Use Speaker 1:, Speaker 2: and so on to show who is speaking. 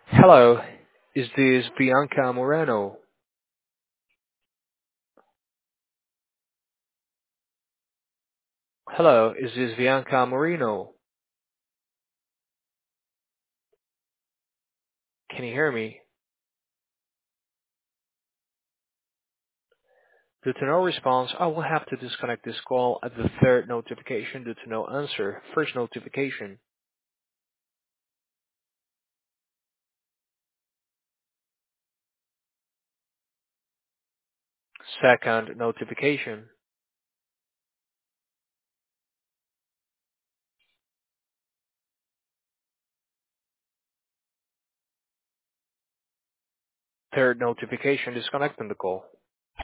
Speaker 1: Hello, is this Bianca Moreno? Hello, is this Bianca Moreno? Can you hear me? Due to no response, I will have to disconnect this call at the third notification due to no answer. First notification. Second notification. Third notification disconnecting the call.